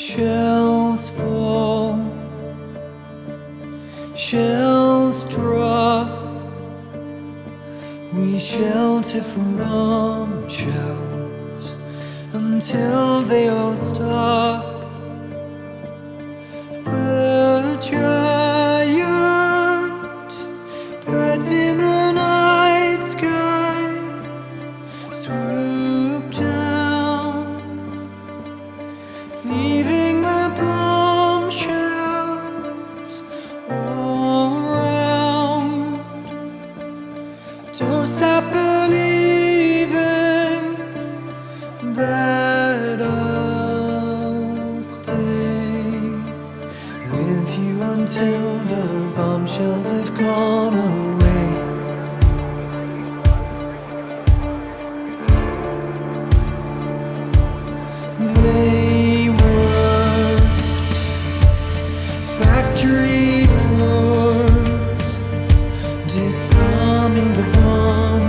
Shells fall, shells drop. We shelter from bomb shells until they all stop. The giant birds in the night sky swoop down, leaving the bombshells all around. Don't stop believing that I'll stay with you until the bombshells have gone away. They worked factory floors, disarming the bomb